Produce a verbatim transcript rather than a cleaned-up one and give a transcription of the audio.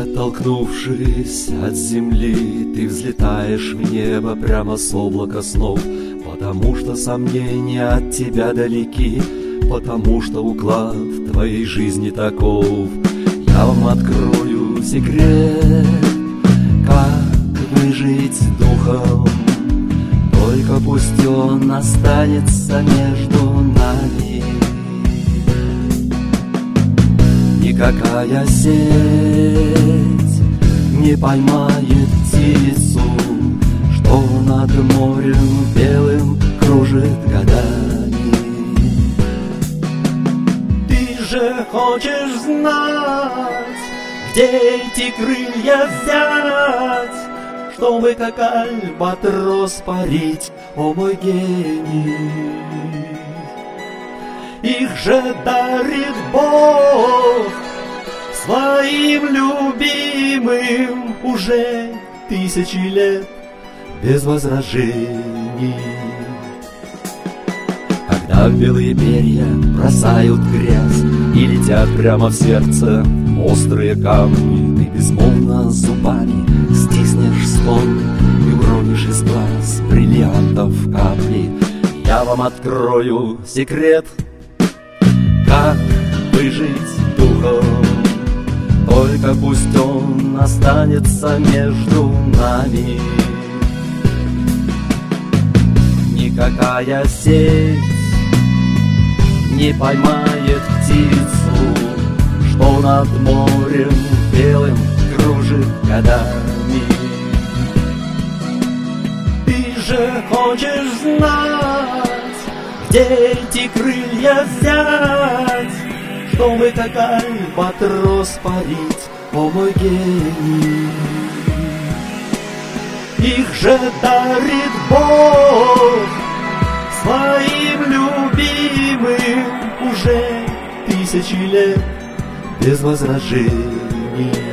Оттолкнувшись от земли, ты взлетаешь в небо прямо с облака снов, потому что сомнения от тебя далеки, потому что уклад твоей жизни таков. Я вам открою секрет, как выжить духом, только пусть он останется между нами. Никакая сеть не поймает птицу, что над морем белым кружит годами. Ты же хочешь знать, где эти крылья взять, чтобы как альбатрос парить, о мой гений. Их же дарит Бог своим любимым уже тысячи лет без возражений. Когда белые перья бросают грязь и летят прямо в сердце острые камни, ты безмолвно зубами стиснешь стон и уронишь из глаз бриллиантов капли. Я вам открою секрет, как выжить духом, только пусть он останется между нами. Никакая сеть не поймает птицу, что над морем белым кружит годами. Ты же хочешь знать, где эти крылья взять, чтобы как альбатрос парить, о мой гений. Их же дарит Бог своим любимым уже тысячи лет без возражений.